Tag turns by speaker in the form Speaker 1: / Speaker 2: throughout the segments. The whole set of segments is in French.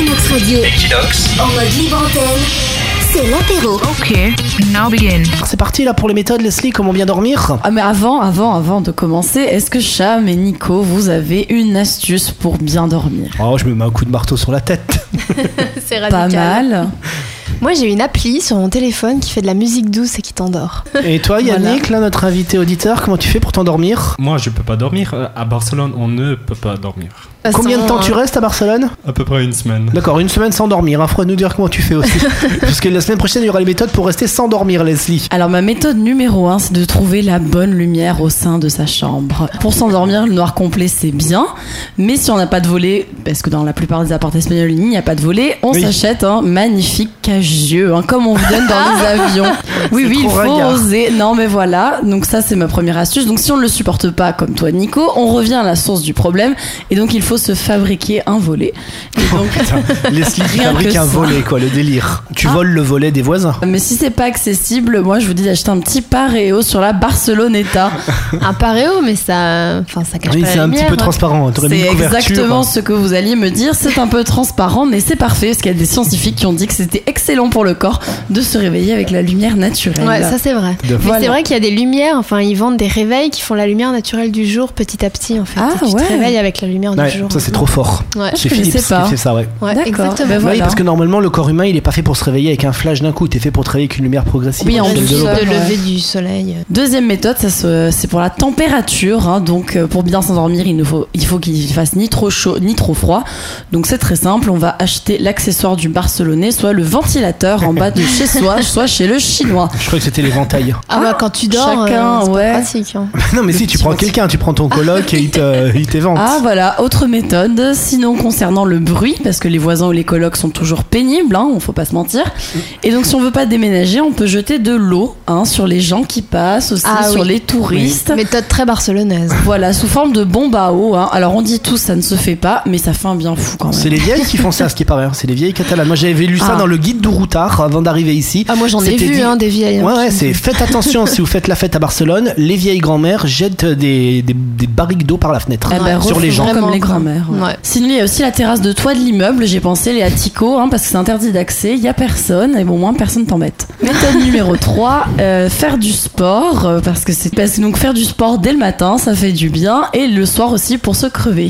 Speaker 1: Equinox Radio. En mode libre antenne, c'est l'apéro.
Speaker 2: Ok, now begin.
Speaker 3: C'est parti là pour les méthodes, Leslie, comment bien dormir.
Speaker 4: Ah mais avant de commencer, est-ce que Cham et Nico, vous avez une astuce pour bien dormir?
Speaker 3: Oh, je me mets un coup de marteau sur la tête.
Speaker 5: C'est radical.
Speaker 4: Pas mal.
Speaker 5: Moi, j'ai une appli sur mon téléphone qui fait de la musique douce et qui t'endort.
Speaker 3: Et toi, Yannick, là, notre invité auditeur, comment tu fais pour t'endormir?
Speaker 6: Moi, je peux pas dormir. À Barcelone, on ne peut pas dormir.
Speaker 3: Combien de temps tu restes à Barcelone?
Speaker 6: À peu près une semaine.
Speaker 3: D'accord, une semaine sans dormir. Il faudra nous dire comment tu fais aussi. Parce que la semaine prochaine, il y aura les méthodes pour rester sans dormir, Leslie.
Speaker 4: Alors ma méthode numéro 1, c'est de trouver la bonne lumière au sein de sa chambre. Pour s'endormir, le noir complet, c'est bien. Mais si on n'a pas de volet, parce que dans la plupart des appartements espagnols, il n'y a pas de volet, on s'achète un magnifique cache-yeux, comme on vous donne dans les avions. Oui, il faut oser. Non, mais voilà. Donc ça, c'est ma première astuce. Donc si on ne le supporte pas, comme toi, Nico, on revient à la source du problème. Et donc il faut se fabriquer un volet. Et donc,
Speaker 3: Leslie fabrique un volet, quoi, le délire. Tu voles le volet des voisins.
Speaker 4: Mais si c'est pas accessible, moi je vous dis d'acheter un petit Pareo sur la Barceloneta.
Speaker 5: Un Pareo, mais ça cache pas la lumière.
Speaker 3: C'est un petit peu transparent.
Speaker 4: C'est exactement ce que vous alliez me dire. C'est un peu transparent, mais c'est parfait. Parce qu'il y a des scientifiques qui ont dit que c'était excellent pour le corps de se réveiller avec la lumière naturelle.
Speaker 5: Ouais, ça c'est vrai. Mais c'est vrai qu'il y a des lumières. Enfin, ils vendent des réveils qui font la lumière naturelle du jour petit à petit, en fait. Tu te réveilles avec la lumière du jour.
Speaker 3: Ça c'est trop fort.
Speaker 5: Ouais.
Speaker 3: C'est Philips qui fait ça, ouais.
Speaker 5: D'accord. Exactement.
Speaker 4: Ben voilà.
Speaker 3: Oui, parce que normalement le corps humain il est pas fait pour se réveiller avec un flash d'un coup. T'es fait pour te réveiller avec une lumière progressive.
Speaker 4: Oui, en
Speaker 5: plus de lever du soleil.
Speaker 4: Deuxième méthode, c'est pour la température. Donc pour bien s'endormir, il faut qu'il fasse ni trop chaud ni trop froid. Donc c'est très simple. On va acheter l'accessoire du Barcelonais, soit le ventilateur en bas de chez soi, soit chez le chinois.
Speaker 3: Je crois que c'était l'éventail.
Speaker 5: Quand tu dors,
Speaker 4: chacun,
Speaker 5: c'est
Speaker 4: ouais.
Speaker 5: pas pratique.
Speaker 3: Non mais si tu prends quelqu'un, tu prends ton coloc et il t'évente.
Speaker 4: Ah voilà, autre méthode. Sinon concernant le bruit, parce que les voisins ou les colocs sont toujours pénibles, on faut pas se mentir. Et donc si on veut pas déménager, on peut jeter de l'eau sur les gens qui passent aussi, sur les touristes.
Speaker 5: Oui. Méthode très barcelonaise.
Speaker 4: Voilà, sous forme de bombe à eau. Alors on dit tous ça ne se fait pas, mais ça fait un bien fou quand même.
Speaker 3: C'est les vieilles qui font ça, ce qui est pas vrai. C'est les vieilles catalanes. Moi j'avais lu ça dans le guide d'Ouroutard avant d'arriver ici.
Speaker 5: Ah moi j'en ai vu des vieilles.
Speaker 3: Ouais, c'est faites attention si vous faites la fête à Barcelone, les vieilles grand-mères jettent des barriques d'eau par la fenêtre sur les gens.
Speaker 4: Comme les grand-mères. Ouais. Sinon il y a aussi la terrasse de toit de l'immeuble, j'ai pensé les atticos, parce que c'est interdit d'accès, il y a personne et bon, au moins personne t'embête. Méthode numéro 3, faire du sport, parce que donc faire du sport dès le matin, ça fait du bien, et le soir aussi pour se crever.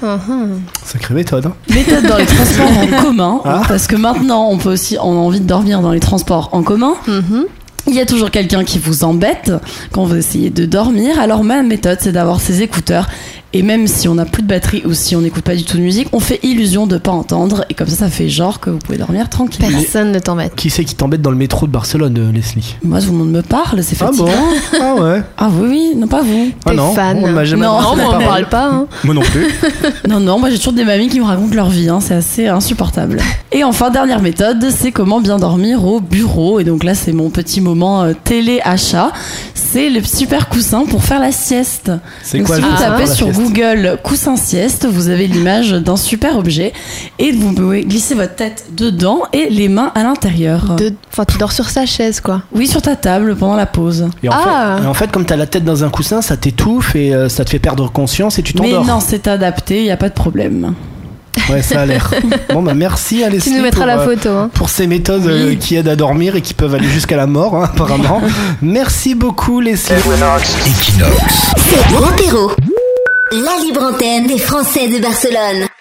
Speaker 3: Sacrée méthode.
Speaker 4: Méthode dans les transports en commun, parce que maintenant on a envie de dormir dans les transports en commun. Il y a toujours quelqu'un qui vous embête quand vous essayez de dormir. Alors ma méthode, c'est d'avoir ses écouteurs. Et même si on n'a plus de batterie ou si on n'écoute pas du tout de musique, on fait illusion de pas entendre. Et comme ça fait genre que vous pouvez dormir tranquille.
Speaker 5: Personne ne t'embête.
Speaker 3: Qui c'est qui t'embête dans le métro de Barcelone, Leslie?
Speaker 4: Moi, tout le monde me parle, c'est fatigant.
Speaker 3: Ah bon? Ah ouais.
Speaker 4: Ah oui, non pas vous.
Speaker 5: T'es fan.
Speaker 3: On m'a jamais
Speaker 5: non, moi on me parle pas.
Speaker 3: Moi non plus.
Speaker 4: Non, moi j'ai toujours des mamies qui me racontent leur vie, c'est assez insupportable. Et enfin, dernière méthode, c'est comment bien dormir au bureau. Et donc là, c'est mon petit moment télé-achat. C'est le super coussin pour faire la sieste.
Speaker 3: C'est
Speaker 4: donc,
Speaker 3: quoi
Speaker 4: si
Speaker 3: le
Speaker 4: vous
Speaker 3: coussin
Speaker 4: tapez sur Google coussin sieste, vous avez l'image d'un super objet et vous pouvez glisser votre tête dedans et les mains à l'intérieur.
Speaker 5: Enfin, tu dors sur sa chaise, quoi.
Speaker 4: Oui, sur ta table pendant la pause.
Speaker 3: Et en fait, comme t'as la tête dans un coussin, ça t'étouffe et ça te fait perdre conscience et tu t'endors.
Speaker 4: Mais non, c'est adapté, il n'y a pas de problème.
Speaker 3: Ouais, ça a l'air. Bon, merci à Leslie.
Speaker 5: Tu nous mettras la photo.
Speaker 3: Pour ces méthodes qui aident à dormir et qui peuvent aller jusqu'à la mort, apparemment. Merci beaucoup, Leslie.
Speaker 1: C'est l'apéro. La libre antenne des Français de Barcelone.